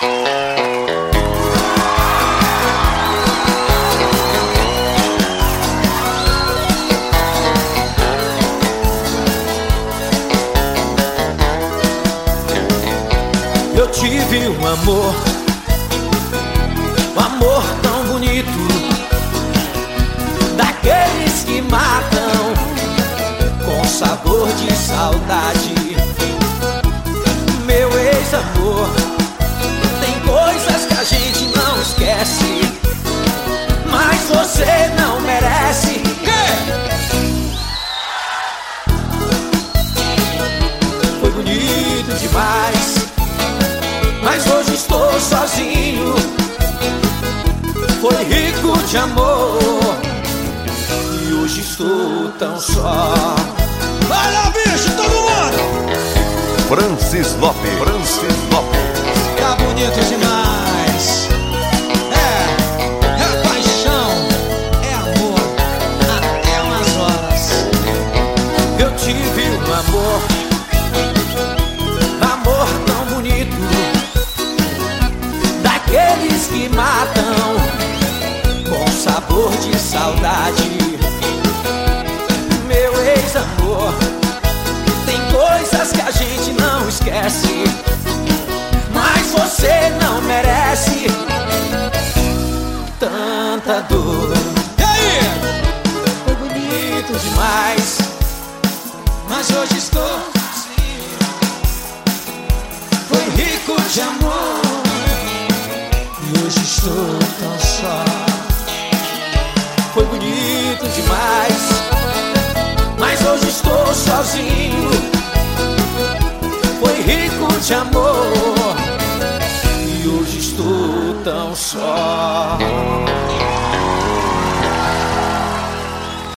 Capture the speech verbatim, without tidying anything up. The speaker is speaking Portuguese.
Eu tive um amor, um amor tão bonito, daqueles que matam com sabor de saudade. Meu ex-amor, tem coisas que a gente não esquece, mas você não merece. Foi bonito demais, mas hoje estou sozinho. Foi rico de amor e hoje estou tão só. Vai lá, bicho, todo mundo! Francis Lopes, Francis Lopes. Tá bonito demais. É, é paixão, é amor, até umas horas. Eu tive um amor, amor tão bonito, daqueles que matam com sabor de saudade. Meu ex-amor, tem coisas que a gente não esquece, mas você não merece tanta dor. E aí? Foi bonito demais, Mas hoje estou foi rico de amor e hoje estou tão só. foi bonito demais, mas hoje estou sozinho. Foi rico de amor e hoje estou tão só.